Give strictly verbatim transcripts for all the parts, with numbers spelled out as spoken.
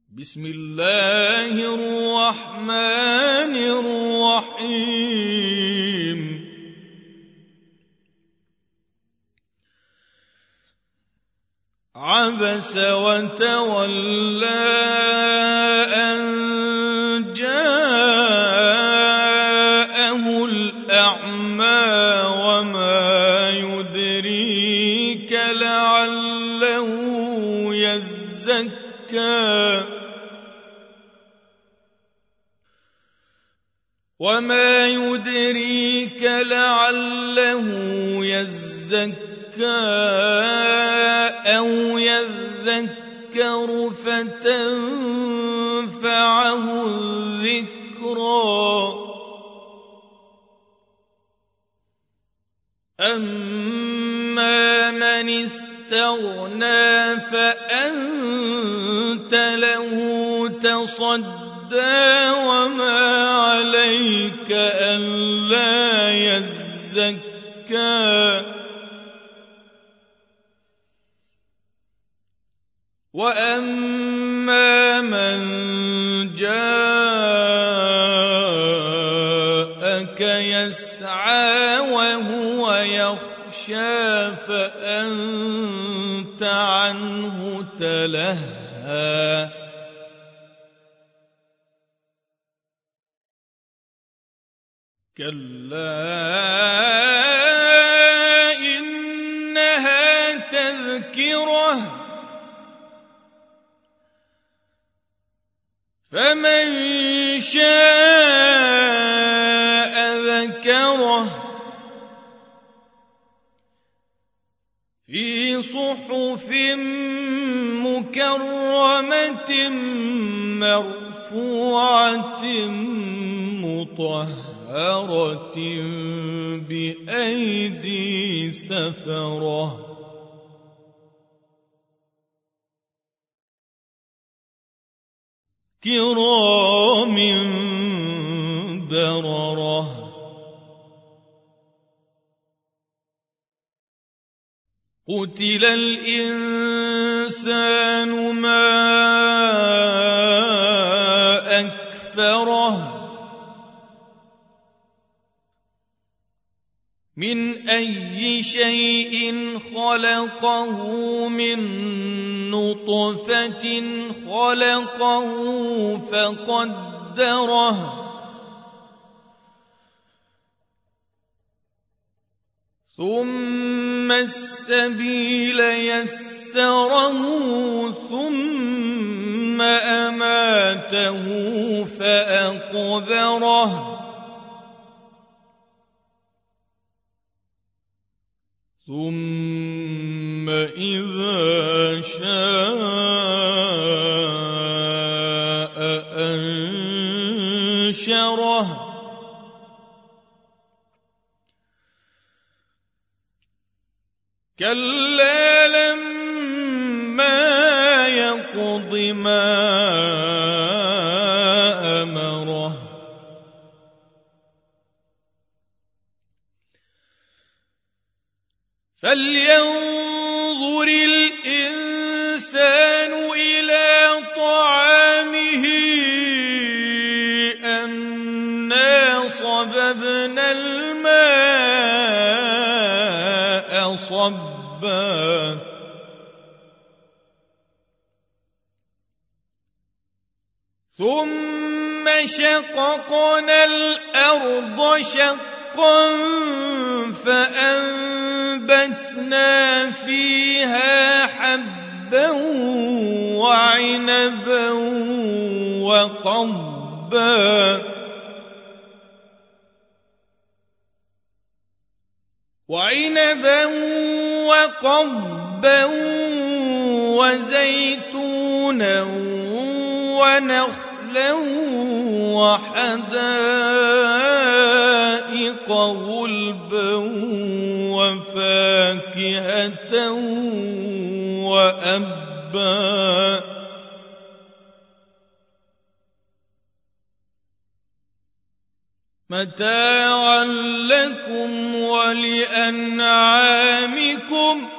بسم الله الرحمن الرحيم عبس وتولى أن جاءه الأعمى وما يدريك لعله يزكى وما يدريك لعله يزكى أو يذكر فتنفعه الذكرى أما من استغنى فأنت له تصدى وما عليك ألا يزكى وأما من جاءك يسعى وهو يخشى فأنت عنه تلهى كلا إنها تذكرة فمن شاء ذكره في صحف مكرمة مرفوعة مطهرة بأيدي سفرة كرام بررة قتل الإنسان ما أكفره من أي شيء خلقه من نطفة خلقه فقدره ثم السبيل يسره ثم أماته فأقبره ثم إذا شاء أنشره كلا لما يقض ما أمره فلينظر الإنسان إلى طعامه أنا صببنا الماء صبا ثم شققنا الأرض شقا فأنبتنا فيها حبا وعنبا وقضبا وعنبا وقضبا وزيتونا ونخلا وحدائق غلبا وفاكهة وأبا متاعا لكم ولأنعامكم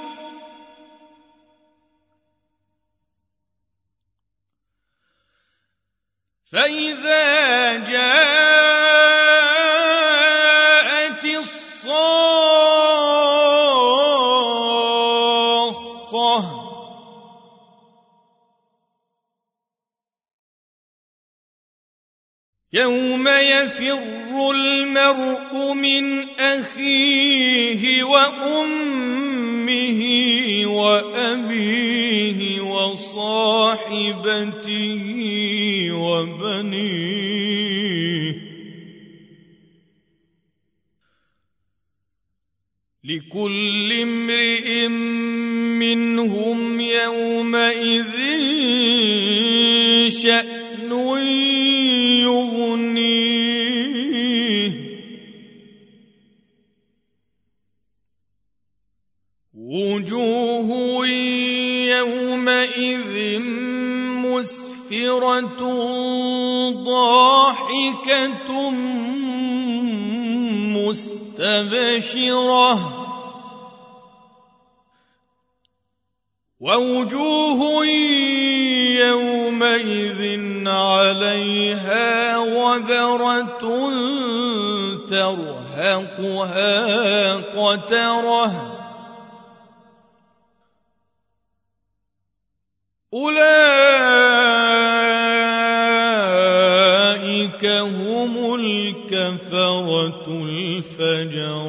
فإذا جاءت الصاخة يوم يفر المرء من أخيه وأمه وأبيه وصاحبته وبنيه لكل امرئ منهم يومئذ شأن يغنيه وجوه يومئذ مسفرة ضاحكة مستبشرة ووجوه يومئذ عليها غبرة ترهقها قترة أولئك هم الكفرة الفجرة.